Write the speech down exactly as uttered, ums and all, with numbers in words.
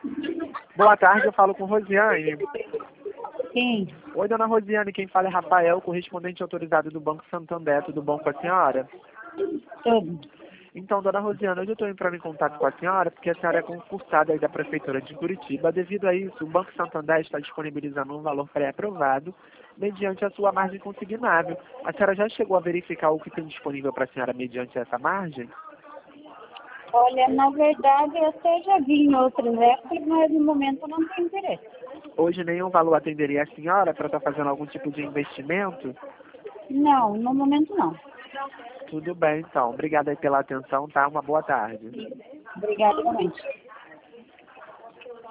Boa tarde, eu falo com Rosiane. Quem? Oi, dona Rosiane, quem fala é Rafael, correspondente autorizado do Banco Santander. Tudo bom com a senhora? Tudo. Então, dona Rosiane, hoje eu estou entrando em contato com a senhora porque a senhora é concursada aí da Prefeitura de Curitiba. Devido a isso, o Banco Santander está disponibilizando um valor pré-aprovado mediante a sua margem consignável. A senhora já chegou a verificar o que tem disponível para a senhora mediante essa margem? Olha, na verdade, eu até já vi em outras épocas, mas no momento eu não tenho interesse. Hoje nenhum valor atenderia a senhora para estar fazendo algum tipo de investimento? Não, no momento não. Tudo bem, então. Obrigada aí pela atenção, tá? Uma boa tarde. Obrigada, igualmente.